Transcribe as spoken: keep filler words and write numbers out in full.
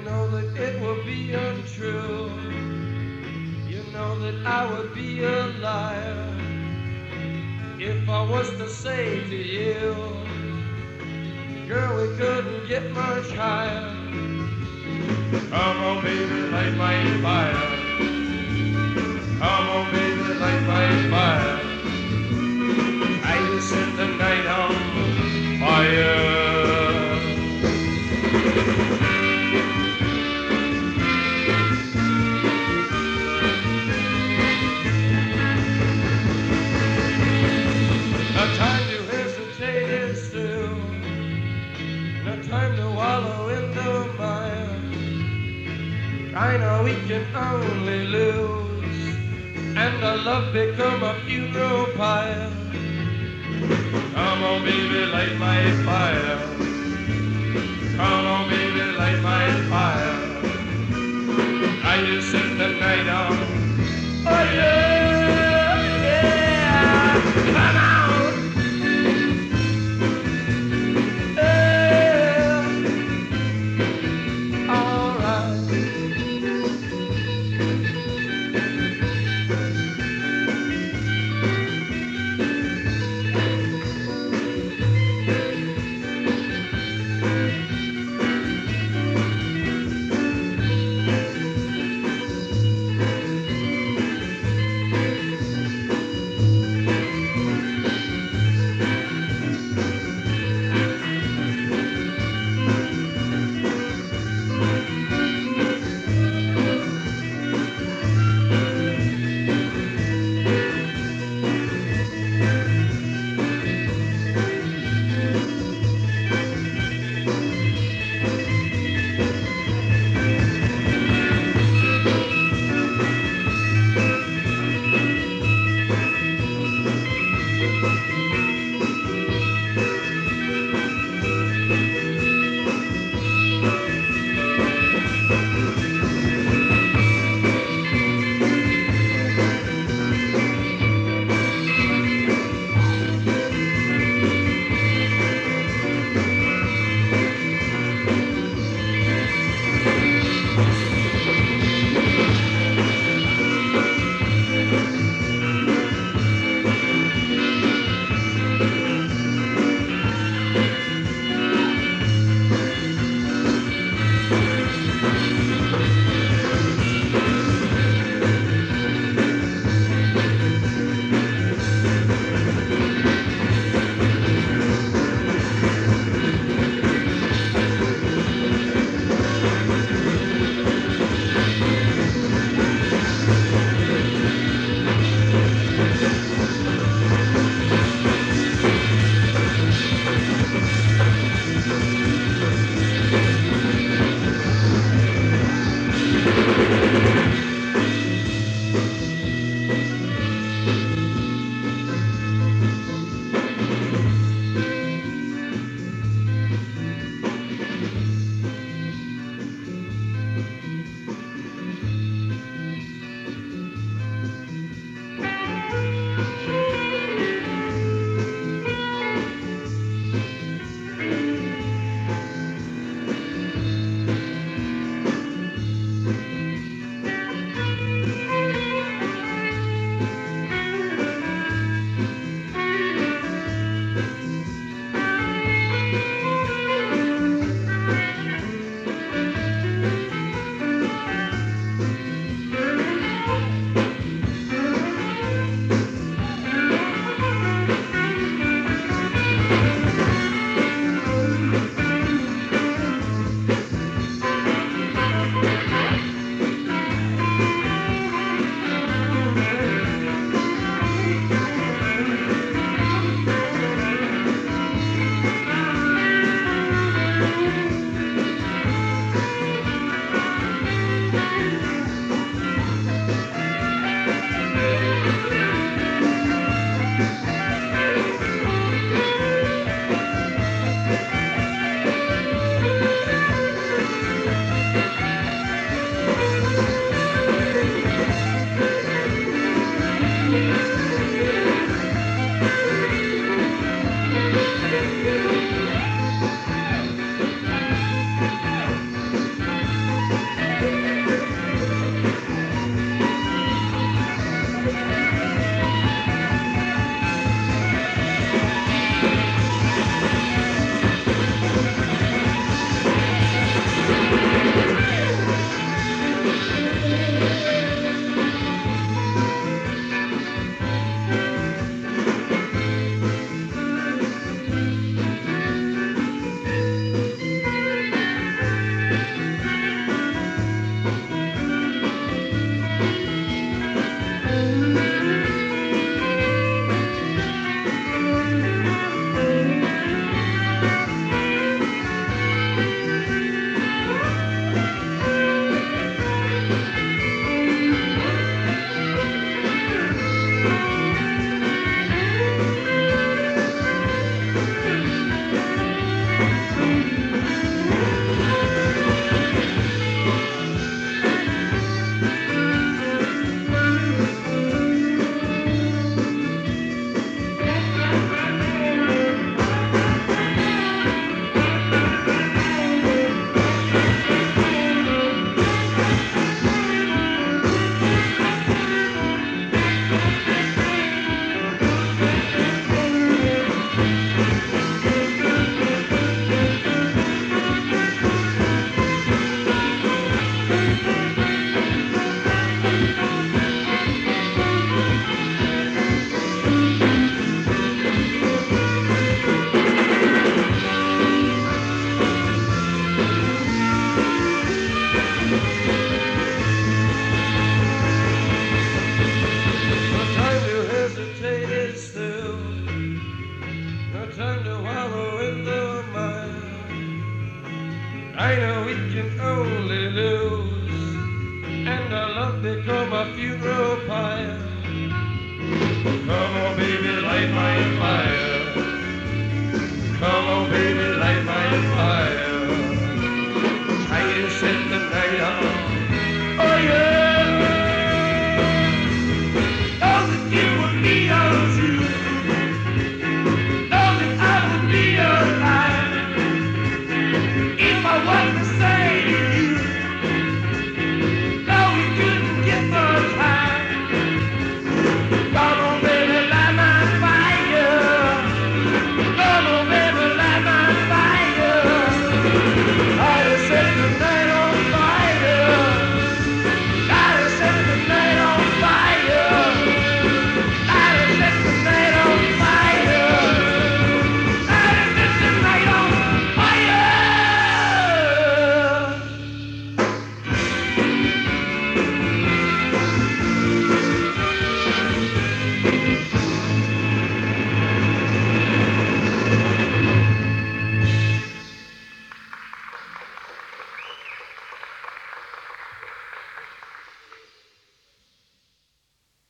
know that it will be untrue. You know that I would be a liar if I was to say to you, girl, we couldn't get much higher. Come on, baby, light my fire. Come on, baby, light my fire. I just set the night on fire. No time to hesitate, it's still no time to wallow in the mire. I know we can only lose, and our love become a funeral pyre. Come on, baby, light my fire. Come on, baby, light my fire. I just set the night on. Oh yeah, yeah. Come on. Yeah. All right. I know we can only lose, and our love become a funeral pyre. Come on, baby, light my fire. Come on, baby.